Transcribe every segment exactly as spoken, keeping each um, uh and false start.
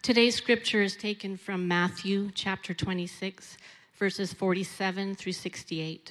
Today's scripture is taken from Matthew chapter twenty-six, verses forty-seven through sixty-eight.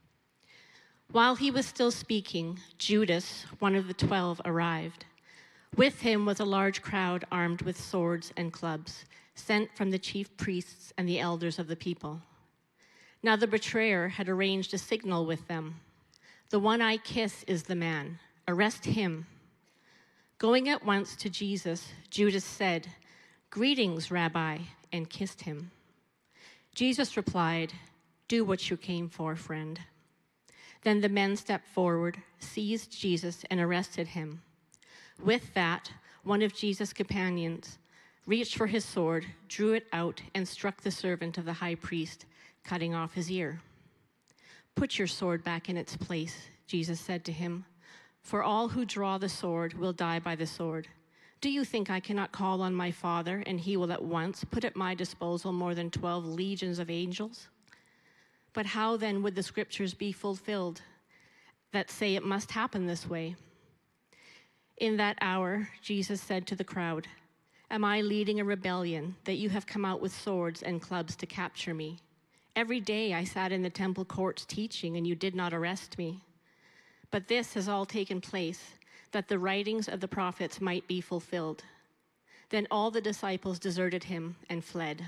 While he was still speaking, Judas, one of the twelve, arrived. With him was a large crowd armed with swords and clubs, sent from the chief priests and the elders of the people. Now the betrayer had arranged a signal with them. "The one I kiss is the man. Arrest him." Going at once to Jesus, Judas said, "Greetings, Rabbi," and kissed him. Jesus replied, "Do what you came for, friend." Then the men stepped forward, seized Jesus, and arrested him. With that, one of Jesus' companions reached for his sword, drew it out, and struck the servant of the high priest, cutting off his ear. "Put your sword back in its place," Jesus said to him, "for all who draw the sword will die by the sword. Do you think I cannot call on my Father, and he will at once put at my disposal more than twelve legions of angels? But how then would the scriptures be fulfilled that say it must happen this way?" In that hour, Jesus said to the crowd, "Am I leading a rebellion that you have come out with swords and clubs to capture me? Every day I sat in the temple courts teaching, and you did not arrest me. But this has all taken place, that the writings of the prophets might be fulfilled." Then all the disciples deserted him and fled.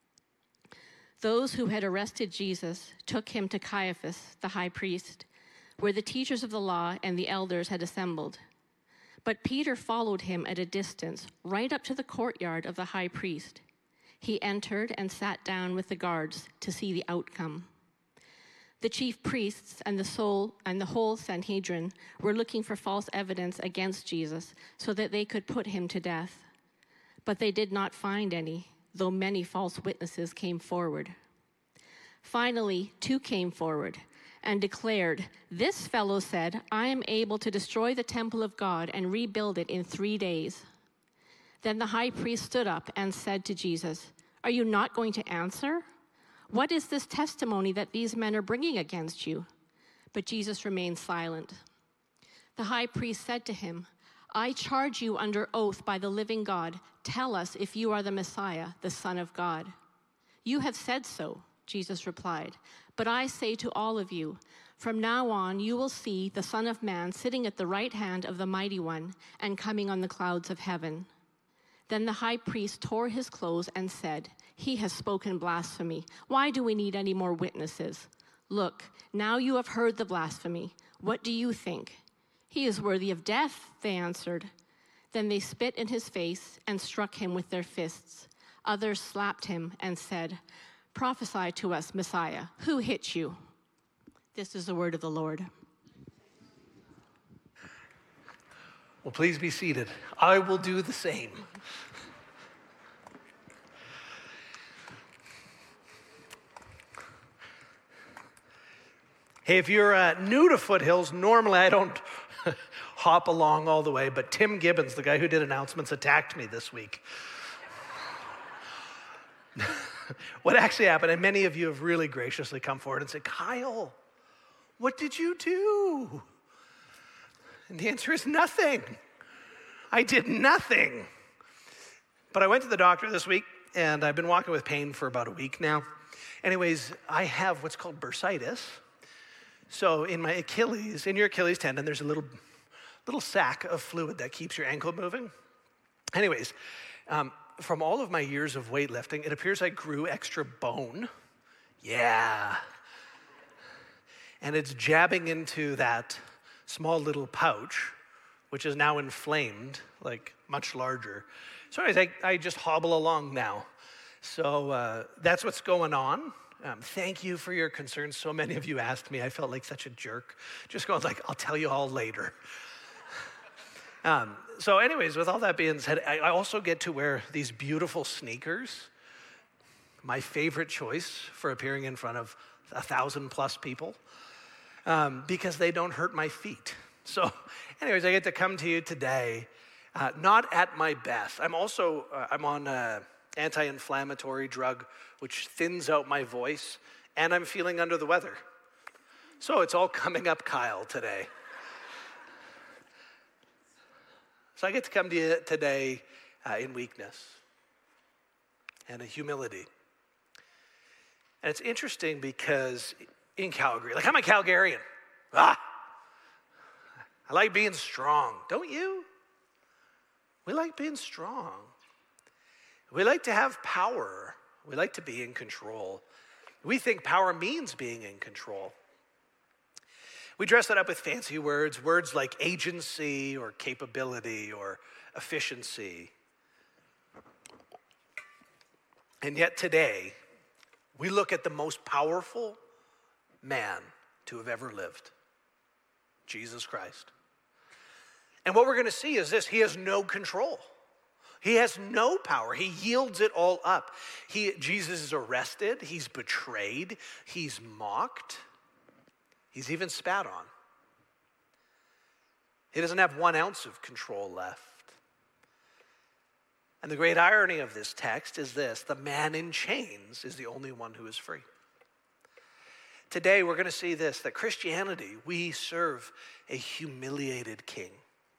Those who had arrested Jesus took him to Caiaphas, the high priest, where the teachers of the law and the elders had assembled. But Peter followed him at a distance, right up to the courtyard of the high priest. He entered and sat down with the guards to see the outcome. The chief priests and the, soul, and the whole Sanhedrin were looking for false evidence against Jesus so that they could put him to death. But they did not find any, though many false witnesses came forward. Finally, two came forward and declared, "This fellow said, 'I am able to destroy the temple of God and rebuild it in three days.'" Then the high priest stood up and said to Jesus, "Are you not going to answer? What is this testimony that these men are bringing against you?" But Jesus remained silent. The high priest said to him, "I charge you under oath by the living God, tell us if you are the Messiah, the Son of God." "You have said so," Jesus replied, "but I say to all of you, from now on you will see the Son of Man sitting at the right hand of the Mighty One and coming on the clouds of heaven." Then the high priest tore his clothes and said, "He has spoken blasphemy. Why do we need any more witnesses? Look, now you have heard the blasphemy. What do you think?" "He is worthy of death," they answered. Then they spit in his face and struck him with their fists. Others slapped him and said, "Prophesy to us, Messiah. Who hit you?" This is the word of the Lord. Well, please be seated. I will do the same. Hey, if you're uh, new to Foothills, normally I don't hop along all the way, but Tim Gibbons, the guy who did announcements, attacked me this week. What actually happened, and many of you have really graciously come forward and said, "Kyle, what did you do?" And the answer is nothing. I did nothing. But I went to the doctor this week, and I've been walking with pain for about a week now. Anyways, I have what's called bursitis. So in my Achilles, in your Achilles tendon, there's a little, little sac of fluid that keeps your ankle moving. Anyways, um, from all of my years of weightlifting, it appears I grew extra bone. Yeah. And it's jabbing into that small little pouch, which is now inflamed, like much larger. So anyways, I, I just hobble along now. So uh, that's what's going on. Um, thank you for your concerns. So many of you asked me. I felt like such a jerk. Just going like, "I'll tell you all later." um, so anyways, with all that being said, I, I also get to wear these beautiful sneakers. My favorite choice for appearing in front of a thousand plus people. Um, because they don't hurt my feet. So anyways, I get to come to you today, uh, not at my best. I'm also, uh, I'm on an anti-inflammatory drug, which thins out my voice, and I'm feeling under the weather. So it's all coming up Kyle today. So I get to come to you today uh, in weakness. and a humility. And it's interesting because in Calgary, like I'm a Calgarian. Ah, I like being strong. Don't you? We like being strong. We like to have power. We like to be in control. We think power means being in control. We dress that up with fancy words, words like agency or capability or efficiency. And yet today, we look at the most powerful man to have ever lived, Jesus Christ. And what we're going to see is this: he has no control. He has no power. He yields it all up. He, Jesus is arrested. He's betrayed. He's mocked. He's even spat on. He doesn't have one ounce of control left. And the great irony of this text is this: the man in chains is the only one who is free. Today we're going to see this, that Christianity, we serve a humiliated king.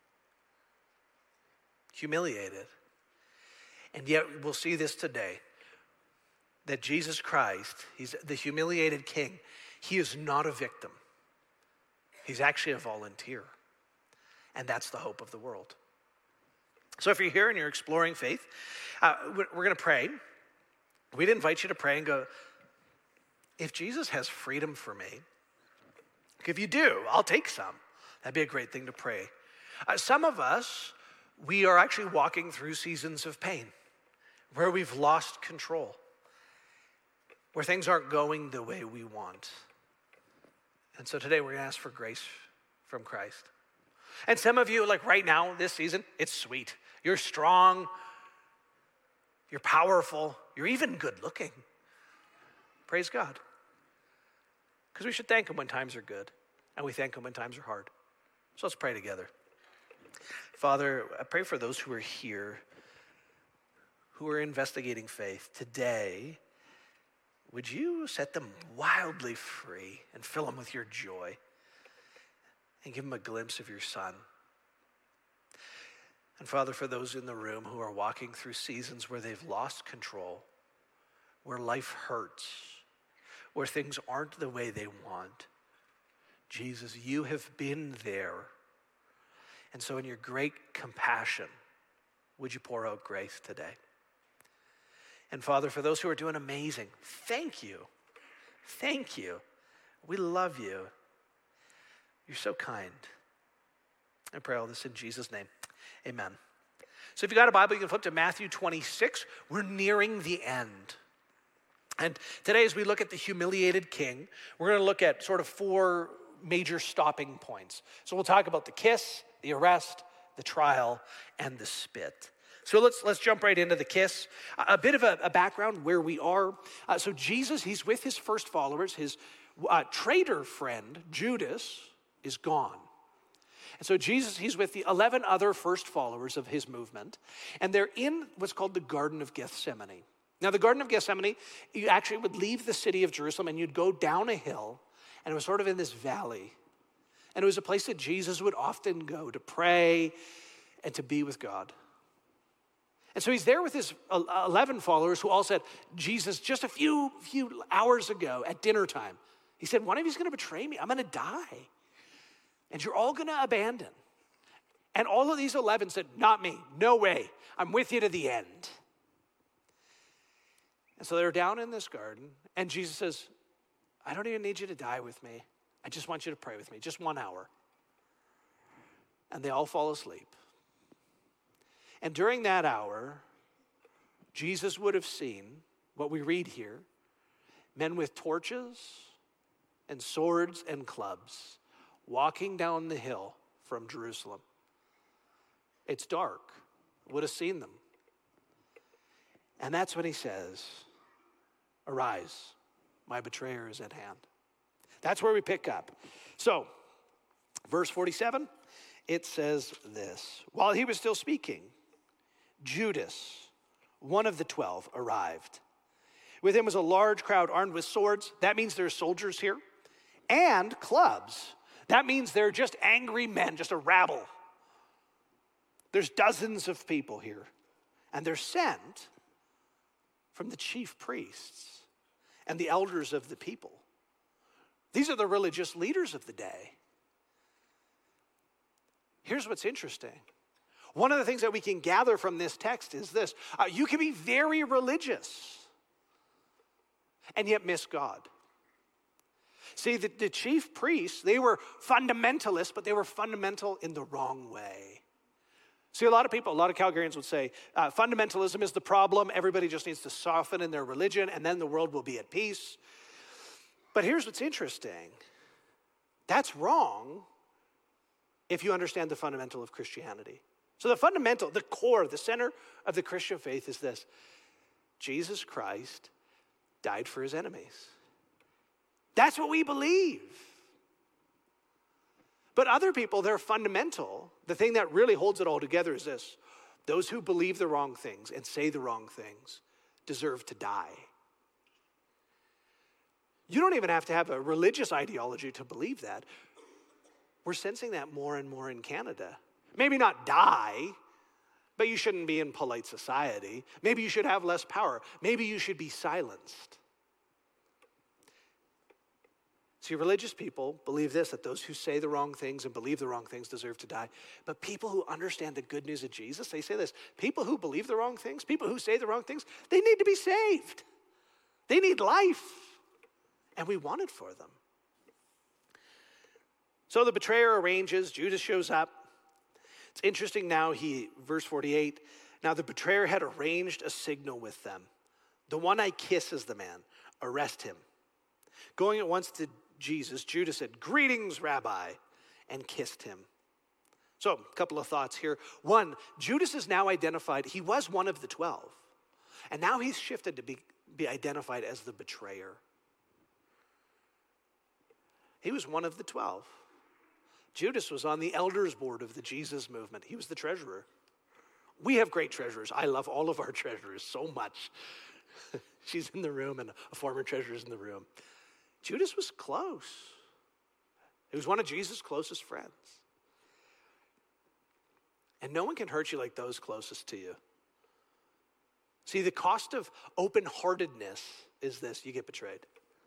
Humiliated. And yet we'll see this today, that Jesus Christ, he's the humiliated king. He is not a victim. He's actually a volunteer. And that's the hope of the world. So if you're here and you're exploring faith, uh, we're going to pray. We'd invite you to pray and go, if Jesus has freedom for me, if you do, I'll take some. That'd be a great thing to pray. Uh, some of us, we are actually walking through seasons of pain where we've lost control, where things aren't going the way we want. And so today we're going to ask for grace from Christ. And some of you, like right now, this season, it's sweet. You're strong, you're powerful, you're even good looking. Praise God. Because we should thank him when times are good, and we thank him when times are hard. So let's pray together. Father, I pray for those who are here, who are investigating faith today. Would you set them wildly free and fill them with your joy and give them a glimpse of your Son? And Father, for those in the room who are walking through seasons where they've lost control, where life hurts, where things aren't the way they want, Jesus, you have been there. And so in your great compassion, would you pour out grace today? And Father, for those who are doing amazing, thank you. Thank you. We love you. You're so kind. I pray all this in Jesus' name. Amen. So if you got a Bible, you can flip to Matthew twenty-six. We're nearing the end. And today, as we look at the humiliated king, we're going to look at sort of four major stopping points. So we'll talk about the kiss, the arrest, the trial, and the spit. So let's let's jump right into the kiss. A, a bit of a, a background where we are. Uh, so Jesus, he's with his first followers. His uh, traitor friend, Judas, is gone. And so Jesus, he's with the eleven other first followers of his movement. And they're in what's called the Garden of Gethsemane. Now, the Garden of Gethsemane, you actually would leave the city of Jerusalem and you'd go down a hill. And it was sort of in this valley. And it was a place that Jesus would often go to pray and to be with God. And so he's there with his eleven followers who all said, Jesus, just a few, few hours ago at dinner time, he said, one of you's going to betray me. I'm going to die. And you're all going to abandon. And all of these eleven said, not me. No way. I'm with you to the end. And so they're down in this garden. And Jesus says, I don't even need you to die with me. I just want you to pray with me. Just one hour. And they all fall asleep. And during that hour, Jesus would have seen what we read here, men with torches and swords and clubs walking down the hill from Jerusalem. It's dark. Would have seen them. And that's when he says, arise, my betrayer is at hand. That's where we pick up. So, verse forty-seven, it says this. While he was still speaking, Judas, one of the twelve, arrived. With him was a large crowd armed with swords. That means there's soldiers here. And clubs. That means they're just angry men, just a rabble. There's dozens of people here. And they're sent from the chief priests and the elders of the people. These are the religious leaders of the day. Here's what's interesting. One of the things that we can gather from this text is this. Uh, you can be very religious and yet miss God. See, the, the chief priests, they were fundamentalists, but they were fundamental in the wrong way. See, a lot of people, a lot of Calgarians would say, uh, fundamentalism is the problem. Everybody just needs to soften in their religion, and then the world will be at peace. But here's what's interesting. That's wrong if you understand the fundamental of Christianity. So the fundamental, the core, the center of the Christian faith is this. Jesus Christ died for his enemies. That's what we believe. But other people, they're fundamental. The thing that really holds it all together is this. Those who believe the wrong things and say the wrong things deserve to die. You don't even have to have a religious ideology to believe that. We're sensing that more and more in Canada. Maybe not die, but you shouldn't be in polite society. Maybe you should have less power. Maybe you should be silenced. See, religious people believe this, that those who say the wrong things and believe the wrong things deserve to die. But people who understand the good news of Jesus, they say this, people who believe the wrong things, people who say the wrong things, they need to be saved. They need life. And we want it for them. So the betrayer arranges, Judas shows up. It's interesting now, he, verse forty-eight, now the betrayer had arranged a signal with them. The one I kiss is the man, arrest him. Going at once to Jesus, Judas said, greetings, Rabbi, and kissed him. So, a couple of thoughts here. One, Judas is now identified, he was one of the twelve. And now he's shifted to be, be identified as the betrayer. He was one of the twelve. Judas was on the elders board of the Jesus movement. He was the treasurer. We have great treasurers. I love all of our treasurers so much. She's in the room and a former treasurer's in the room. Judas was close. He was one of Jesus' closest friends. And no one can hurt you like those closest to you. See, the cost of open-heartedness is this: you get betrayed.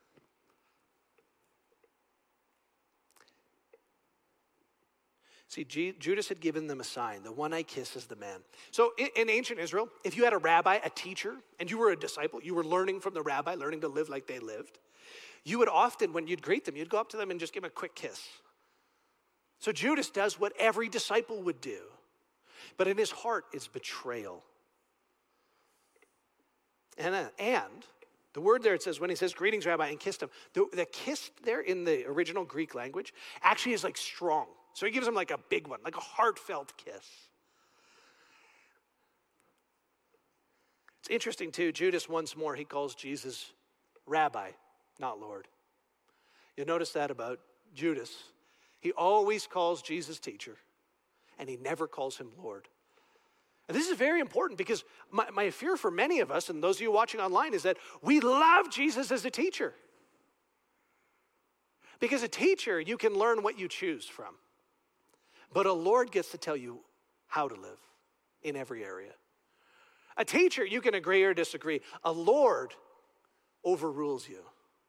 See, G- Judas had given them a sign. The one I kiss is the man. So in, in ancient Israel, if you had a rabbi, a teacher, and you were a disciple, you were learning from the rabbi, learning to live like they lived, you would often, when you'd greet them, you'd go up to them and just give them a quick kiss. So Judas does what every disciple would do. But in his heart is betrayal. And, uh, and the word there, it says, when he says, greetings, Rabbi, and kissed him, the, the kiss there in the original Greek language actually is like strong. So he gives him like a big one, like a heartfelt kiss. It's interesting too, Judas once more, he calls Jesus Rabbi, not Lord. You'll notice that about Judas. He always calls Jesus teacher, and he never calls him Lord. And this is very important because my, my fear for many of us, and those of you watching online, is that we love Jesus as a teacher. Because a teacher, you can learn what you choose from. But a Lord gets to tell you how to live in every area. A teacher, you can agree or disagree. A Lord overrules you.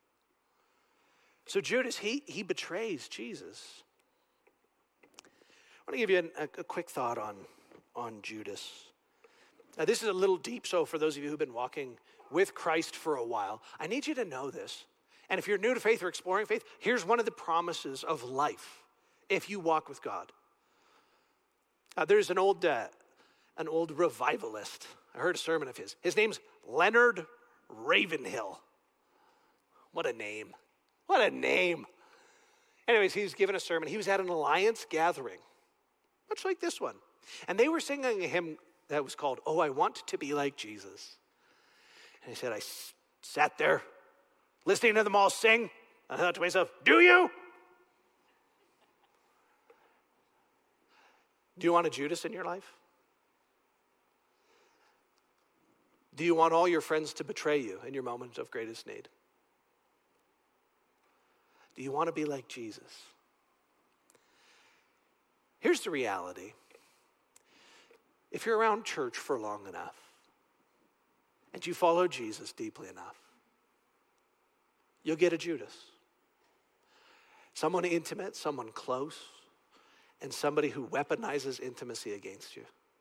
So Judas, he, he betrays Jesus. I want to give you a, a quick thought on, on Judas. Now, this is a little deep, so for those of you who've been walking with Christ for a while, I need you to know this. And if you're new to faith or exploring faith, here's one of the promises of life if you walk with God. Uh, there's an old, uh, an old revivalist. I heard a sermon of his. His name's Leonard Ravenhill. What a name. What a name. Anyways, he was given a sermon. He was at an Alliance gathering, much like this one. And they were singing a hymn that was called, Oh, I Want to Be Like Jesus. And he said, I s- sat there listening to them all sing. I thought to myself, do you? Do you want a Judas in your life? Do you want all your friends to betray you in your moment of greatest need? Do you want to be like Jesus? Here's the reality. If you're around church for long enough, and you follow Jesus deeply enough, you'll get a Judas. Someone intimate, someone close, and somebody who weaponizes intimacy against you.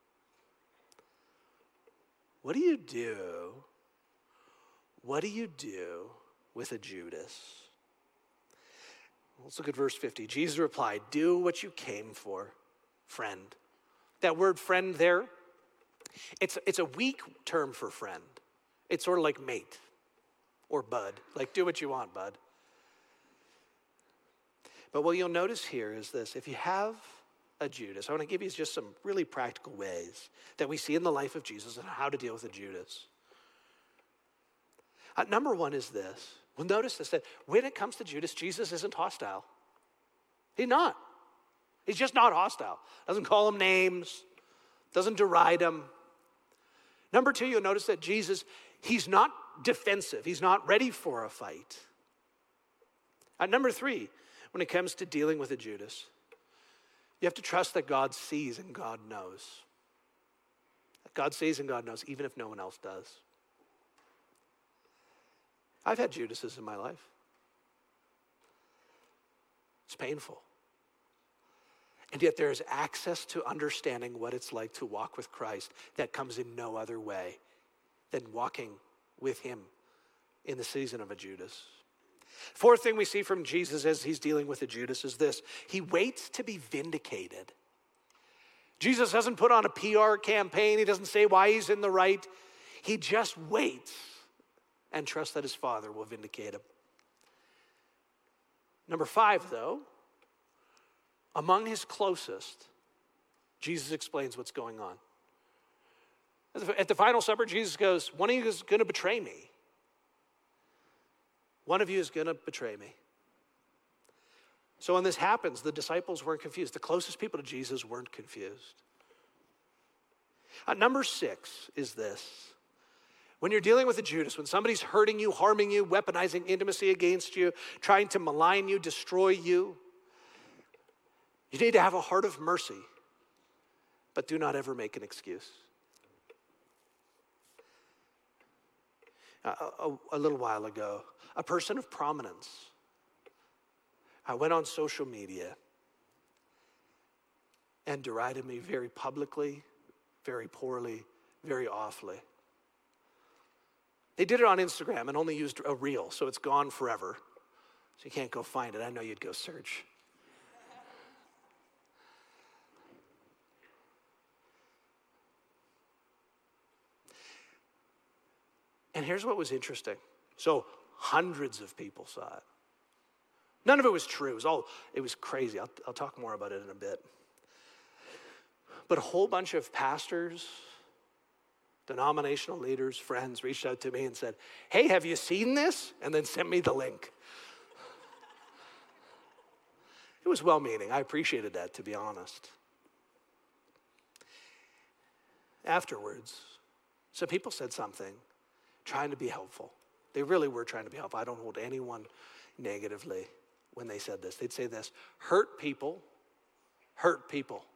What do you do? What do you do with a Judas? Let's look at verse fifty. Jesus replied, do what you came for, friend. That word friend there, it's, it's a weak term for friend. It's sort of like mate or bud. Like, do what you want, bud. But what you'll notice here is this. If you have a Judas, I want to give you just some really practical ways that we see in the life of Jesus and how to deal with a Judas. Uh, number one is this. Well, notice this, that when it comes to Judas, Jesus isn't hostile. He's not. He's just not hostile. Doesn't call him names. Doesn't deride him. Number two, you'll notice that Jesus, he's not defensive. He's not ready for a fight. Uh, number three, when it comes to dealing with a Judas, you have to trust that God sees and God knows. That God sees and God knows, even if no one else does. I've had Judases in my life. It's painful. And yet there is access to understanding what it's like to walk with Christ that comes in no other way than walking with him in the season of a Judas. Fourth thing we see from Jesus as he's dealing with a Judas is this. He waits to be vindicated. Jesus doesn't put on a P R campaign. He doesn't say why he's in the right. He just waits and trusts that his Father will vindicate him. Number five, though, among his closest, Jesus explains what's going on. At the final supper, Jesus goes, one of you is going to betray me. One of you is going to betray me. So when this happens, the disciples weren't confused. The closest people to Jesus weren't confused. Uh, number six is this. When you're dealing with a Judas, when somebody's hurting you, harming you, weaponizing intimacy against you, trying to malign you, destroy you, you need to have a heart of mercy, but do not ever make an excuse. Uh, a, a little while ago, a person of prominence I went on social media and derided me very publicly, very poorly, very awfully. They did it on Instagram and only used a reel, so it's gone forever. So you can't go find it. I know you'd go search. And here's what was interesting. So hundreds of people saw it. None of it was true. It was all, it was crazy. I'll, I'll talk more about it in a bit. But a whole bunch of pastors, denominational leaders, friends reached out to me and said, hey, have you seen this? And then sent me the link. It was well-meaning. I appreciated that, to be honest. Afterwards, some people said something, trying to be helpful. They really were trying to be helpful. I don't hold anyone negatively when they said this. They'd say this, hurt people, hurt people.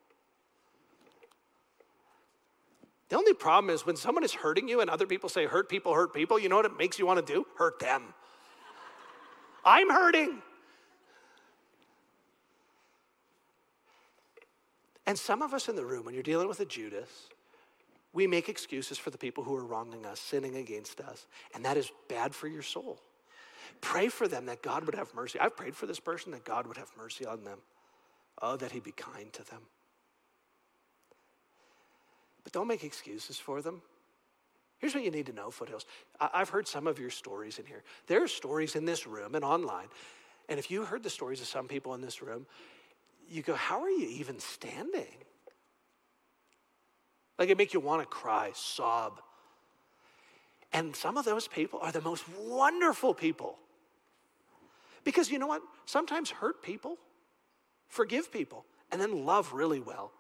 The only problem is when someone is hurting you and other people say hurt people, hurt people, you know what it makes you want to do? Hurt them. I'm hurting. And some of us in the room, when you're dealing with a Judas, we make excuses for the people who are wronging us, sinning against us, and that is bad for your soul. Pray for them that God would have mercy. I've prayed for this person that God would have mercy on them. Oh, that he'd be kind to them. But don't make excuses for them. Here's what you need to know, Foothills. I've heard some of your stories in here. There are stories in this room and online. And if you heard the stories of some people in this room, you go, how are you even standing? Like it make you want to cry, sob. And some of those people are the most wonderful people. Because you know what? Sometimes hurt people, forgive people, and then love really well.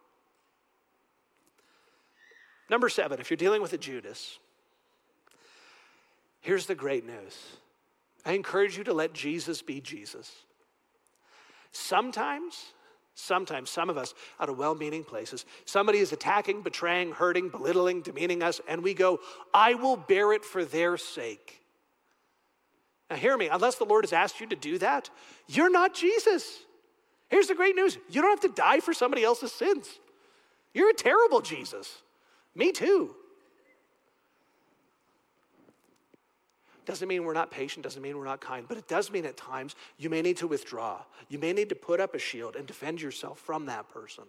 Number seven, if you're dealing with a Judas, here's the great news. I encourage you to let Jesus be Jesus. Sometimes, sometimes, some of us, out of well-meaning places, somebody is attacking, betraying, hurting, belittling, demeaning us, and we go, I will bear it for their sake. Now hear me, unless the Lord has asked you to do that, you're not Jesus. Here's the great news. You don't have to die for somebody else's sins. You're a terrible Jesus. Me too. Doesn't mean we're not patient, doesn't mean we're not kind, but it does mean at times you may need to withdraw. You may need to put up a shield and defend yourself from that person.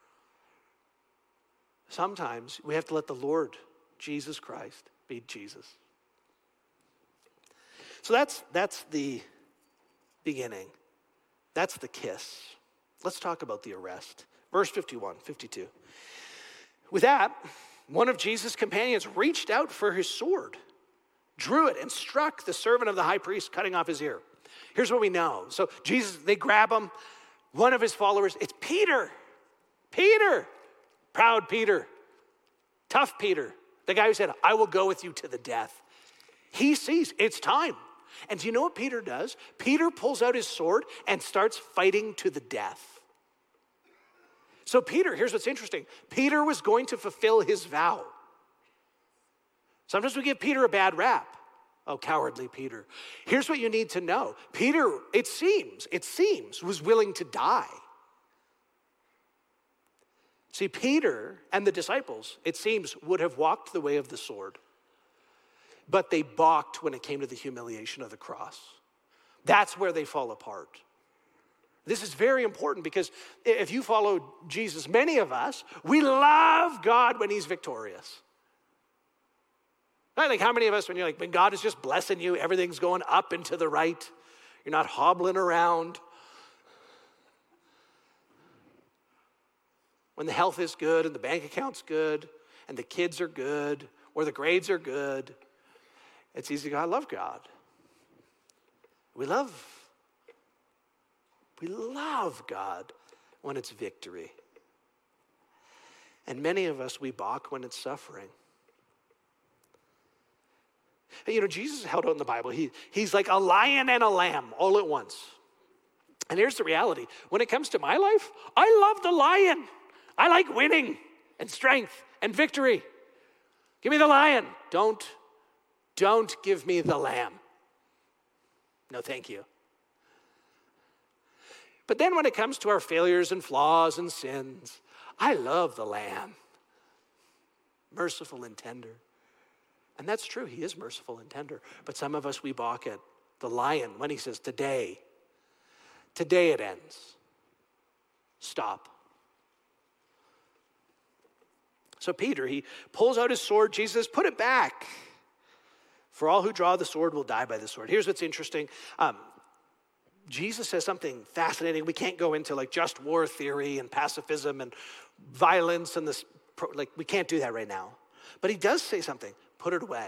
Sometimes we have to let the Lord, Jesus Christ, be Jesus. So that's, that's the beginning. That's the kiss. Let's talk about the arrest. Verse fifty-one, fifty-two. With that, one of Jesus' companions reached out for his sword, drew it, and struck the servant of the high priest, cutting off his ear. Here's what we know. So Jesus, they grab him. One of his followers, it's Peter. Peter. Proud Peter. Tough Peter. The guy who said, I will go with you to the death. He sees it's time. And do you know what Peter does? Peter pulls out his sword and starts fighting to the death. So Peter, here's what's interesting. Peter was going to fulfill his vow. Sometimes we give Peter a bad rap. Oh, cowardly Peter. Here's what you need to know. Peter, it seems, it seems, was willing to die. See, Peter and the disciples, it seems, would have walked the way of the sword. But they balked when it came to the humiliation of the cross. That's where they fall apart. This is very important because if you follow Jesus, many of us, we love God when he's victorious. Right? Like how many of us, when you're like, when God is just blessing you, everything's going up and to the right, you're not hobbling around. When the health is good and the bank account's good and the kids are good or the grades are good, it's easy to go, I love God. We love, we love God when it's victory. And many of us, we balk when it's suffering. You know, Jesus is held out in the Bible. He, he's like a lion and a lamb all at once. And here's the reality. When it comes to my life, I love the lion. I like winning and strength and victory. Give me the lion. Don't, don't give me the lamb. No, thank you. But then when it comes to our failures and flaws and sins, I love the lamb. Merciful and tender. And that's true, he is merciful and tender. But some of us, we balk at the lion when he says, today, today it ends. Stop. So Peter, he pulls out his sword. Jesus says, put it back. For all who draw the sword will die by the sword. Here's what's interesting. Um, Jesus says something fascinating. We can't go into like just war theory and pacifism and violence and this, like we can't do that right now. But he does say something. Put it away.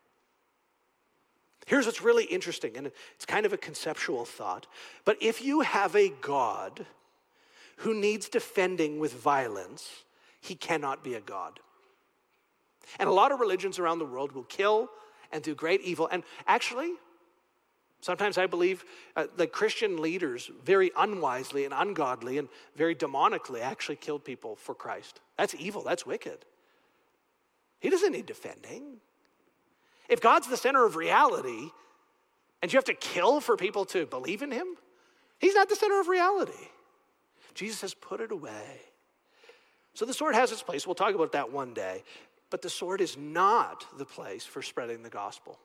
Here's what's really interesting, and it's kind of a conceptual thought. But if you have a God who needs defending with violence, he cannot be a God. And a lot of religions around the world will kill and do great evil. And actually, sometimes I believe uh, that Christian leaders very unwisely and ungodly and very demonically actually killed people for Christ. That's evil. That's wicked. He doesn't need defending. If God's the center of reality and you have to kill for people to believe in him, he's not the center of reality. Jesus says, put it away. So the sword has its place. We'll talk about that one day. But the sword is not the place for spreading the gospel.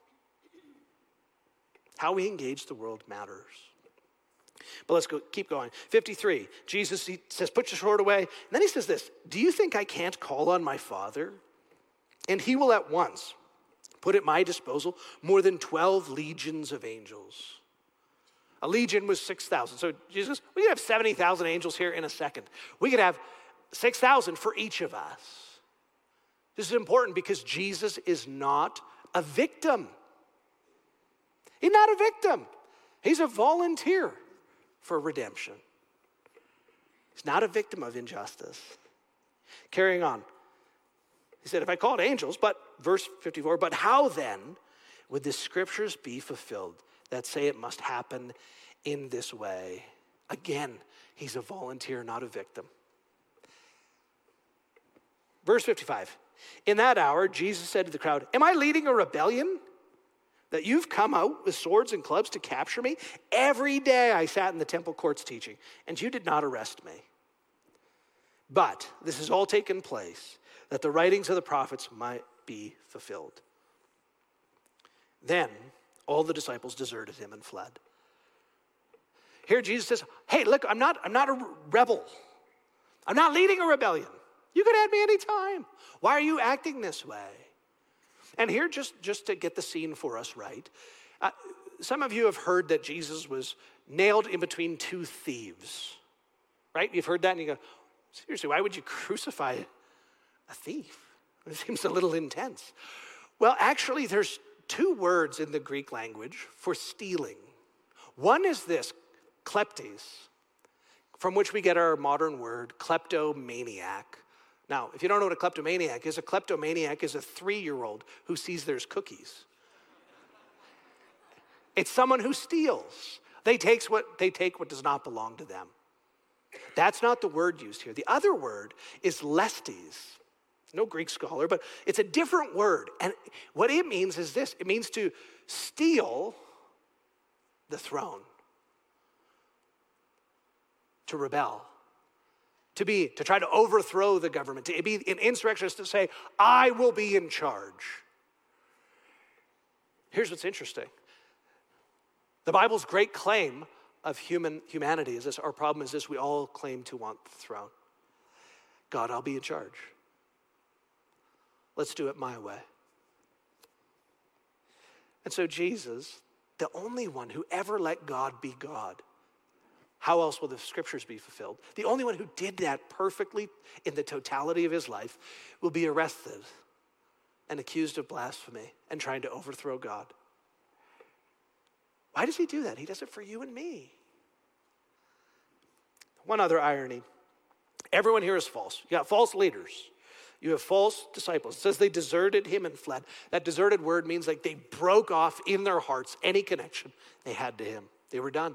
How we engage the world matters. But let's go, keep going. fifty-three, Jesus he says, put your sword away. And then he says this, do you think I can't call on my Father? And he will at once put at my disposal more than twelve legions of angels. A legion was six thousand. So Jesus, we could have seventy thousand angels here in a second. We could have six thousand for each of us. This is important because Jesus is not a victim. He's not a victim. He's a volunteer for redemption. He's not a victim of injustice. Carrying on. He said, if I called angels, but, verse fifty-four, but how then would the scriptures be fulfilled that say it must happen in this way? Again, He's a volunteer, not a victim. Verse fifty-five. In that hour, Jesus said to the crowd, am I leading a rebellion that you've come out with swords and clubs to capture me? Every day I sat in the temple courts teaching, and you did not arrest me. But this has all taken place that the writings of the prophets might be fulfilled. Then all the disciples deserted him and fled. Here Jesus says, hey, look, I'm not, I'm not a rebel. I'm not leading a rebellion. You could add me anytime. Why are you acting this way? And here, just, just to get the scene for us right, uh, some of you have heard that Jesus was nailed in between two thieves, right? You've heard that and you go, seriously, why would you crucify a thief? It seems a little intense. Well, actually, there's two words in the Greek language for stealing. One is this, kleptes, from which we get our modern word, kleptomaniac. Now, if you don't know what a kleptomaniac is, a kleptomaniac is a three-year-old who sees there's cookies. It's someone who steals. They, takes what, they take what does not belong to them. That's not the word used here. The other word is lestes. No Greek scholar, but it's a different word. And what it means is this. It means to steal the throne. To rebel. To be, to try to overthrow the government. To be an insurrectionist, to say, I will be in charge. Here's what's interesting. The Bible's great claim of human humanity is this. Our problem is this. We all claim to want the throne. God, I'll be in charge. Let's do it my way. And so Jesus, the only one who ever let God be God, how else will the scriptures be fulfilled? The only one who did that perfectly in the totality of his life will be arrested and accused of blasphemy and trying to overthrow God. Why does he do that? He does it for you and me. One other irony. Everyone here is false. You got false leaders. You have false disciples. It says they deserted him and fled. That deserted word means like they broke off in their hearts any connection they had to him. They were done.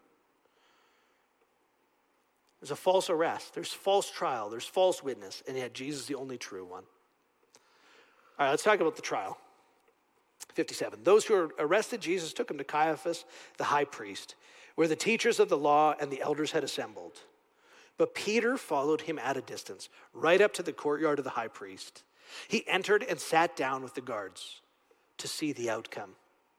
There's a false arrest. There's false trial. There's false witness. And yet Jesus is the only true one. All right, let's talk about the trial. fifty-seven. Those who arrested Jesus took him to Caiaphas, the high priest, where the teachers of the law and the elders had assembled. But Peter followed him at a distance, right up to the courtyard of the high priest. He entered and sat down with the guards to see the outcome.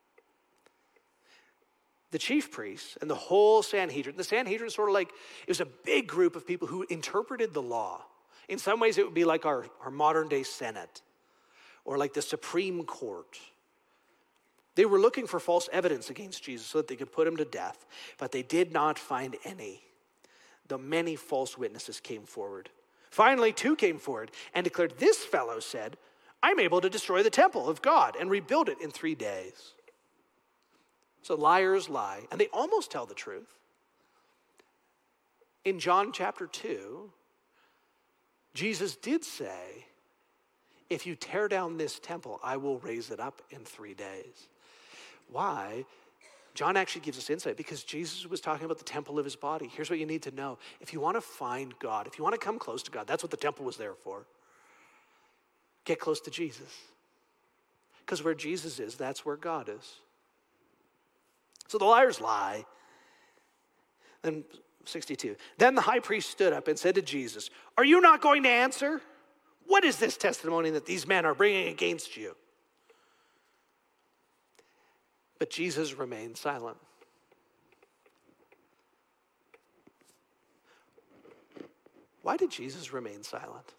The chief priests and the whole Sanhedrin, the Sanhedrin sort of like, it was a big group of people who interpreted the law. In some ways, it would be like our, our modern day Senate or like the Supreme Court. They were looking for false evidence against Jesus so that they could put him to death, but they did not find any. The many false witnesses came forward. Finally, two came forward and declared, this fellow said, I'm able to destroy the temple of God and rebuild it in three days. So liars lie, and they almost tell the truth. In John chapter two, Jesus did say, if you tear down this temple, I will raise it up in three days. Why? John actually gives us insight because Jesus was talking about the temple of his body. Here's what you need to know. If you want to find God, if you want to come close to God, that's what the temple was there for. Get close to Jesus. Because where Jesus is, that's where God is. So the liars lie. Then sixty-two. Then the high priest stood up and said to Jesus, are you not going to answer? What is this testimony that these men are bringing against you? But Jesus remained silent. Why did Jesus remain silent?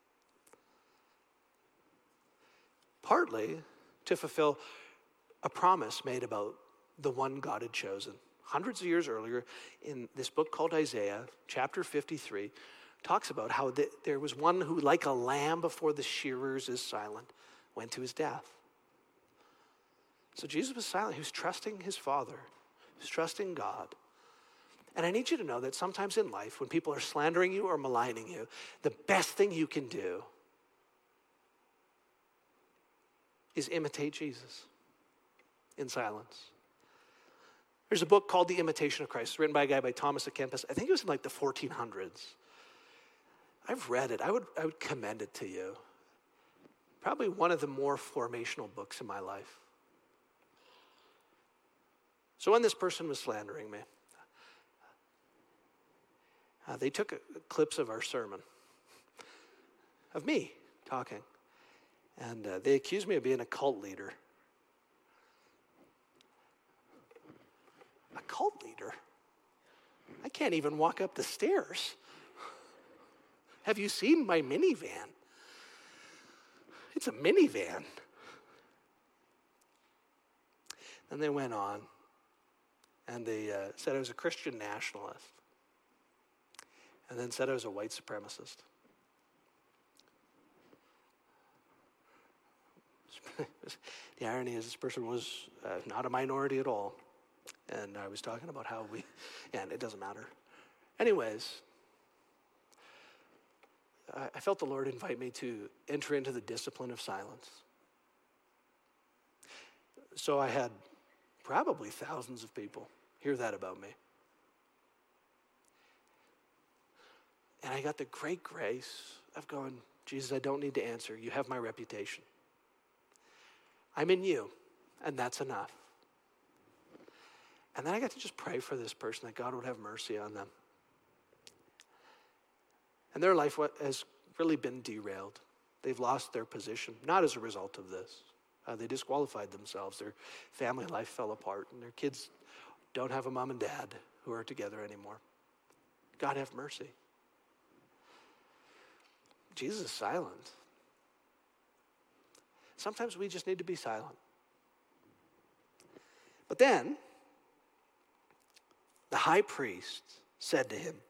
Partly to fulfill a promise made about the one God had chosen. Hundreds of years earlier, in this book called Isaiah, chapter fifty-three, talks about how the, there was one who, like a lamb before the shearers is silent, went to his death. So Jesus was silent. He was trusting his Father. He was trusting God. And I need you to know that sometimes in life, when people are slandering you or maligning you, the best thing you can do is imitate Jesus in silence. There's a book called The Imitation of Christ, written by a guy by Thomas à Kempis. I think it was in like the fourteen hundreds. I've read it. I would, I would commend it to you. Probably one of the more formational books in my life. So when this person was slandering me, uh, they took uh, clips of our sermon, of me talking, and uh, they accused me of being a cult leader. A cult leader? I can't even walk up the stairs. Have you seen my minivan? It's a minivan. And they went on, and they uh, said I was a Christian nationalist, and then said I was a white supremacist. The irony is this person was uh, not a minority at all, and I was talking about how we, and it doesn't matter. Anyways, I felt the Lord invite me to enter into the discipline of silence. So I had probably thousands of people hear that about me. And I got the great grace of going, Jesus, I don't need to answer. You have my reputation. I'm in you, and that's enough. And then I got to just pray for this person, that God would have mercy on them. And their life has really been derailed. They've lost their position, not as a result of this. Uh, they disqualified themselves. Their family life fell apart, and their kids don't have a mom and dad who are together anymore. God have mercy. Jesus is silent. Sometimes we just need to be silent. But then, the high priest said to him,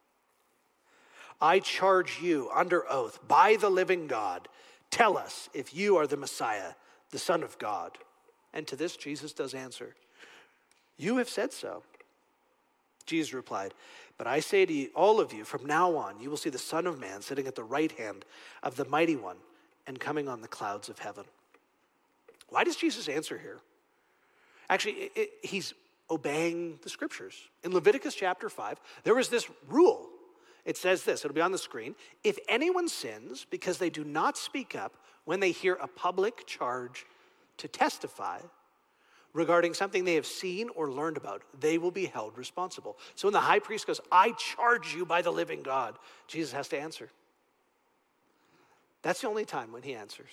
I charge you under oath by the living God, tell us if you are the Messiah, the Son of God. And to this Jesus does answer, you have said so. Jesus replied, but I say to you, all of you, from now on, you will see the Son of Man sitting at the right hand of the Mighty One and coming on the clouds of heaven. Why does Jesus answer here? Actually, it, it, he's obeying the scriptures. In Leviticus chapter five, there was this rule. It says this, it'll be on the screen. If anyone sins because they do not speak up when they hear a public charge to testify regarding something they have seen or learned about, they will be held responsible. So when the high priest goes, I charge you by the living God, Jesus has to answer. That's the only time when he answers.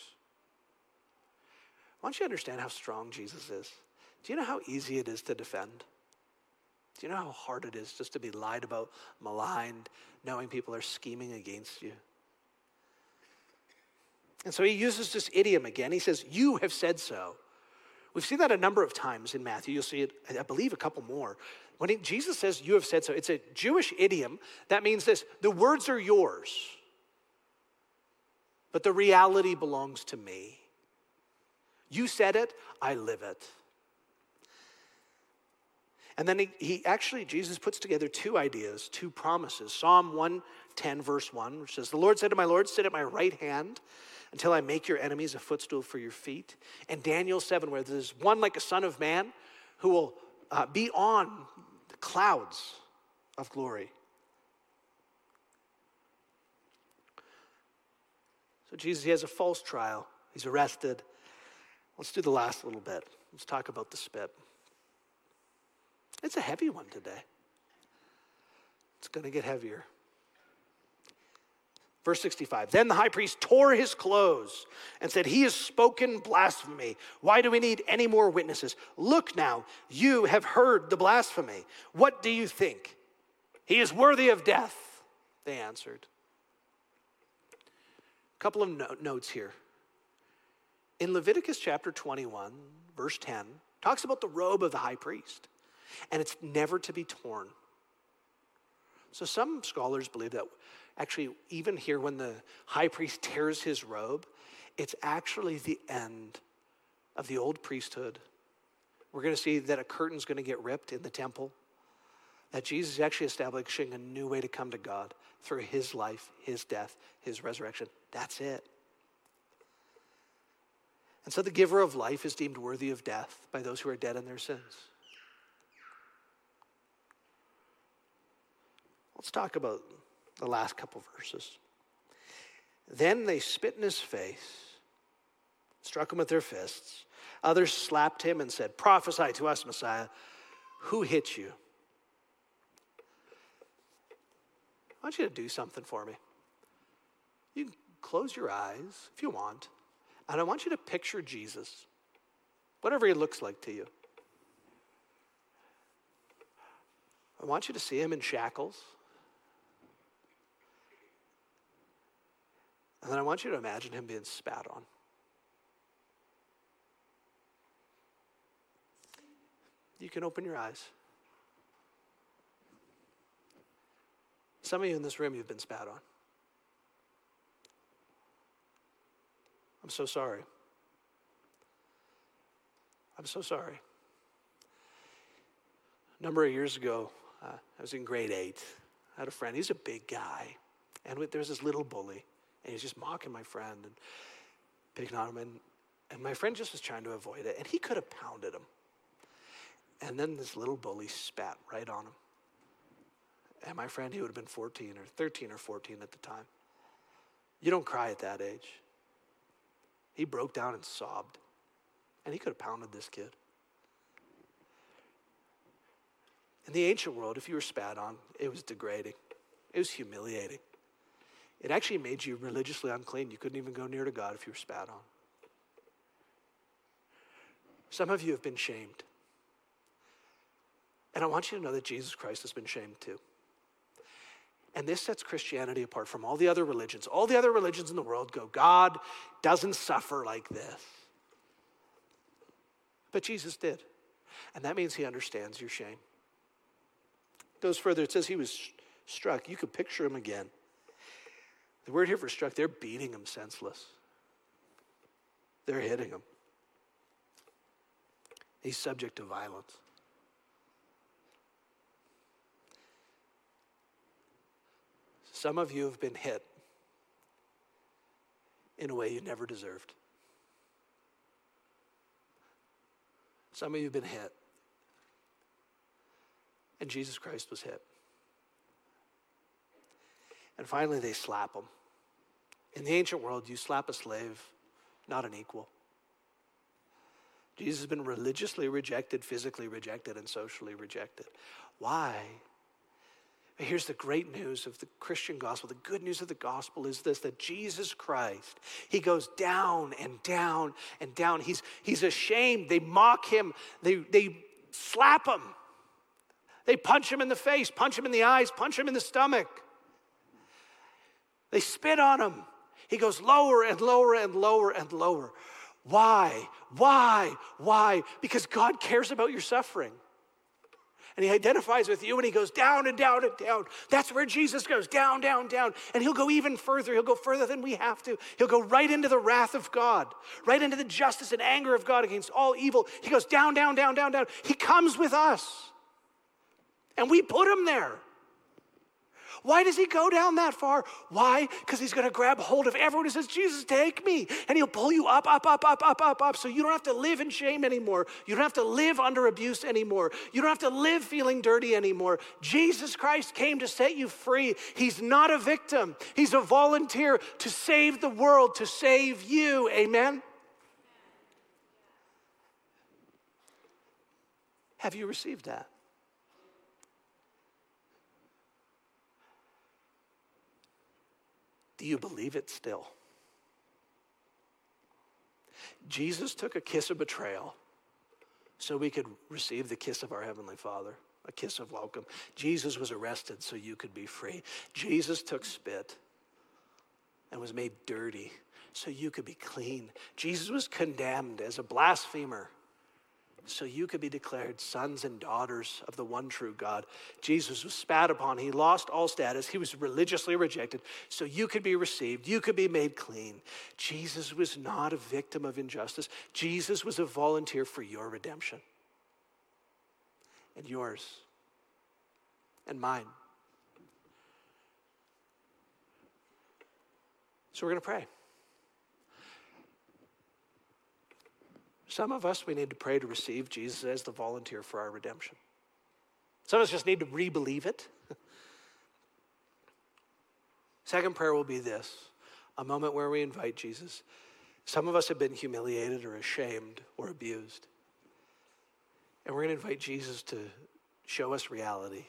I want you to understand how strong Jesus is. Do you know how easy it is to defend? Do you know how hard it is just to be lied about, maligned, knowing people are scheming against you? And so he uses this idiom again. He says, you have said so. We've seen that a number of times in Matthew. You'll see it, I believe, a couple more. When he, Jesus says, you have said so, it's a Jewish idiom that means this, the words are yours, but the reality belongs to me. You said it, I live it. And then he, he actually, Jesus puts together two ideas, two promises. Psalm one ten verse one, which says, the Lord said to my Lord, sit at my right hand until I make your enemies a footstool for your feet. And Daniel seven, where there's one like a son of man who will uh, be on the clouds of glory. So Jesus, he has a false trial. He's arrested. Let's do the last little bit. Let's talk about the spit. It's a heavy one today. It's going to get heavier. Verse sixty-five, then the high priest tore his clothes and said, he has spoken blasphemy. Why do we need any more witnesses? Look now, you have heard the blasphemy. What do you think? He is worthy of death, they answered. A couple of no- notes here. In Leviticus chapter twenty-one, verse ten, talks about the robe of the high priest. And it's never to be torn. So some scholars believe that actually even here when the high priest tears his robe, it's actually the end of the old priesthood. We're going to see that a curtain's going to get ripped in the temple. That Jesus is actually establishing a new way to come to God through his life, his death, his resurrection. That's it. And so the giver of life is deemed worthy of death by those who are dead in their sins. Let's talk about the last couple verses. Then they spit in his face, struck him with their fists. Others slapped him and said, "Prophesy to us, Messiah. Who hit you?" I want you to do something for me. You can close your eyes if you want, and I want you to picture Jesus, whatever he looks like to you. I want you to see him in shackles. And then I want you to imagine him being spat on. You can open your eyes. Some of you in this room, you've been spat on. I'm so sorry. I'm so sorry. A number of years ago, uh, I was in grade eight. I had a friend. He's a big guy. And there was this little bully. And he was just mocking my friend and picking on him. And, and my friend just was trying to avoid it. And he could have pounded him. And then this little bully spat right on him. And my friend, he would have been fourteen or thirteen or fourteen at the time. You don't cry at that age. He broke down and sobbed. And he could have pounded this kid. In the ancient world, if you were spat on, it was degrading. It was humiliating. It actually made you religiously unclean. You couldn't even go near to God if you were spat on. Some of you have been shamed. And I want you to know that Jesus Christ has been shamed too. And this sets Christianity apart from all the other religions. All the other religions in the world go, God doesn't suffer like this. But Jesus did. And that means he understands your shame. It goes further. It says he was struck. You could picture him again. The word here for struck, they're beating him senseless. They're hitting him. He's subject to violence. Some of you have been hit in a way you never deserved. Some of you have been hit, and Jesus Christ was hit. And finally, they slap him. In the ancient world, you slap a slave, not an equal. Jesus has been religiously rejected, physically rejected, and socially rejected. Why? Here's the great news of the Christian gospel. The good news of the gospel is this, that Jesus Christ, he goes down and down and down. He's, he's ashamed. They mock him. They, they slap him. They punch him in the face, punch him in the eyes, punch him in the stomach. They spit on him. He goes lower and lower and lower and lower. Why? Why? Why? Because God cares about your suffering. And he identifies with you and he goes down and down and down. That's where Jesus goes, down, down, down. And he'll go even further. He'll go further than we have to. He'll go right into the wrath of God, right into the justice and anger of God against all evil. He goes down, down, down, down, down. He comes with us. And we put him there. Why does he go down that far? Why? Because he's going to grab hold of everyone who says, Jesus, take me. And he'll pull you up, up, up, up, up, up, up. So you don't have to live in shame anymore. You don't have to live under abuse anymore. You don't have to live feeling dirty anymore. Jesus Christ came to set you free. He's not a victim. He's a volunteer to save the world, to save you. Amen? Have you received that? Do you believe it still? Jesus took a kiss of betrayal so we could receive the kiss of our Heavenly Father, a kiss of welcome. Jesus was arrested so you could be free. Jesus took spit and was made dirty so you could be clean. Jesus was condemned as a blasphemer so you could be declared sons and daughters of the one true God. Jesus was spat upon. He lost all status. He was religiously rejected so you could be received. You could be made clean. Jesus was not a victim of injustice. Jesus was a volunteer for your redemption and yours and mine. So we're going to pray. Some of us, we need to pray to receive Jesus as the volunteer for our redemption. Some of us just need to re-believe it. Second prayer will be this, a moment where we invite Jesus. Some of us have been humiliated or ashamed or abused. And we're going to invite Jesus to show us reality.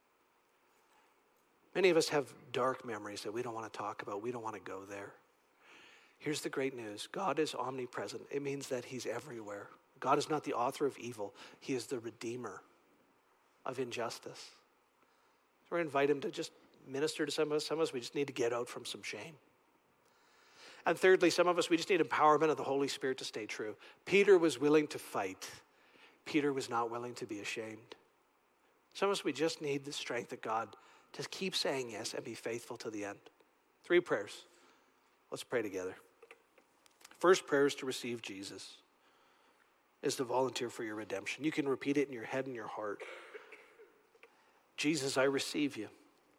Many of us have dark memories that we don't want to talk about. We don't want to go there. Here's the great news. God is omnipresent. It means that he's everywhere. God is not the author of evil. He is the redeemer of injustice. So we're going to invite him to just minister to some of us. Some of us, we just need to get out from some shame. And thirdly, some of us, we just need empowerment of the Holy Spirit to stay true. Peter was willing to fight. Peter was not willing to be ashamed. Some of us, we just need the strength of God to keep saying yes and be faithful to the end. Three prayers. Let's pray together. First prayer is to receive Jesus, is to volunteer for your redemption. You can repeat it in your head and your heart. Jesus, I receive you.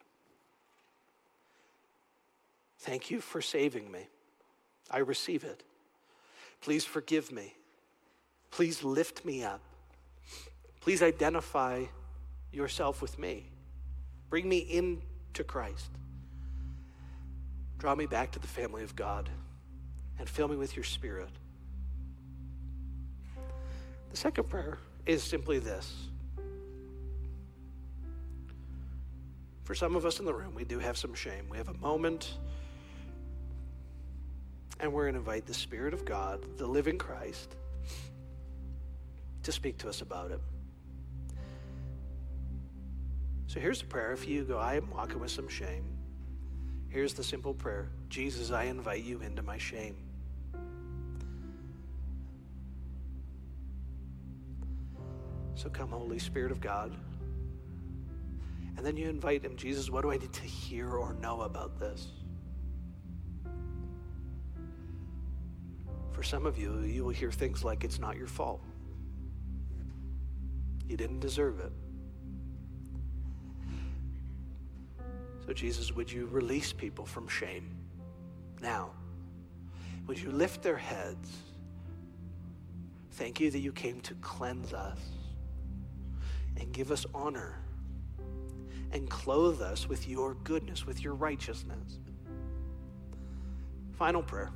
Thank you for saving me. I receive it. Please forgive me. Please lift me up. Please identify yourself with me. Bring me into Christ. Draw me back to the family of God and fill me with your Spirit. The second prayer is simply this. For some of us in the room, we do have some shame. We have a moment, and we're going to invite the Spirit of God, the living Christ, to speak to us about it. So here's the prayer. If you go, I am walking with some shame. Here's the simple prayer. Jesus, I invite you into my shame. So come, Holy Spirit of God. And then you invite him, Jesus, what do I need to hear or know about this? For some of you, you will hear things like it's not your fault. You didn't deserve it. So Jesus, would you release people from shame now? Would you lift their heads? Thank you that you came to cleanse us and give us honor and clothe us with your goodness, with your righteousness. Final prayer.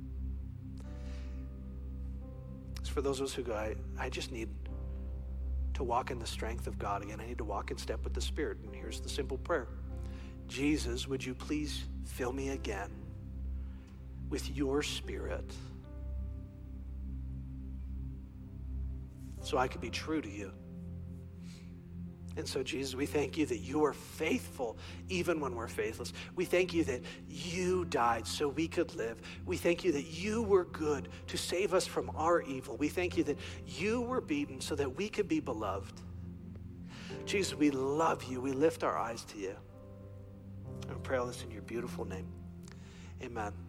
It's for those of us who go, I, I just need to walk in the strength of God again. I need to walk in step with the Spirit. And here's the simple prayer. Jesus, would you please fill me again with your Spirit so I could be true to you. And so, Jesus, we thank you that you are faithful even when we're faithless. We thank you that you died so we could live. We thank you that you were good to save us from our evil. We thank you that you were beaten so that we could be beloved. Jesus, we love you. We lift our eyes to you. And we pray all this in your beautiful name. Amen.